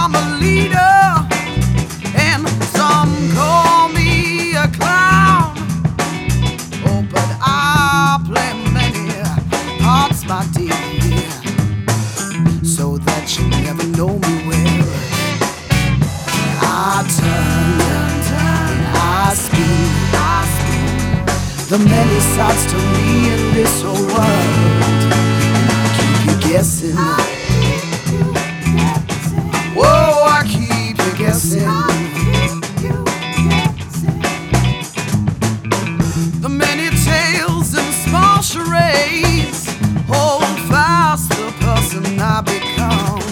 I'm a leader, and some call me a clown. Oh, but I play many parts, my dear, so that you never know me well. I turn and I speak the many sides to me in this whole world, and I keep you guessing. Whoa, I keep you guessing. The many tales and small charades hold fast the person I become.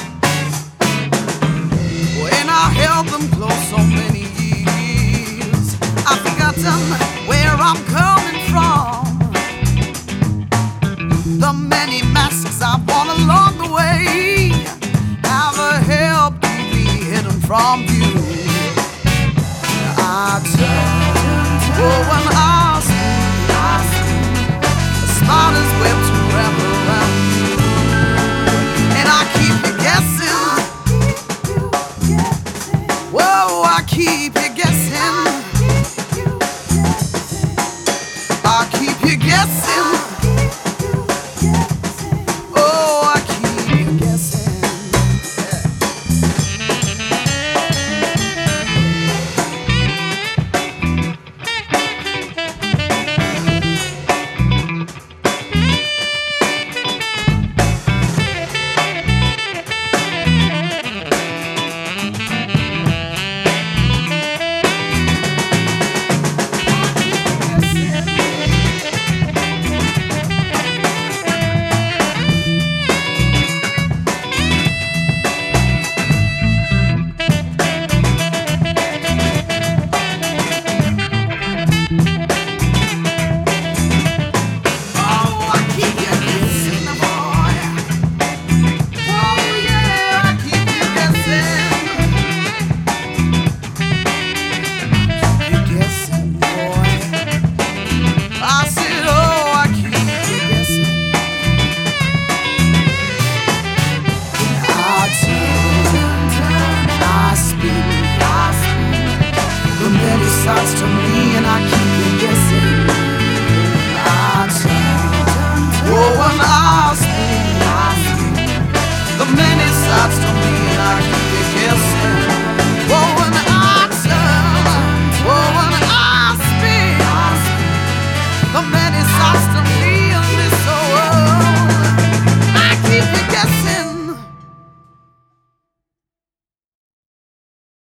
When I held them close so many years, I've forgotten where I'm coming from. The many masks I've worn along the way have helped keep me hidden from view. I turn, oh, when I speak, the spider's web to wrap around you, and I keep you guessing. Whoa, I keep you guessing. I keep you guessing.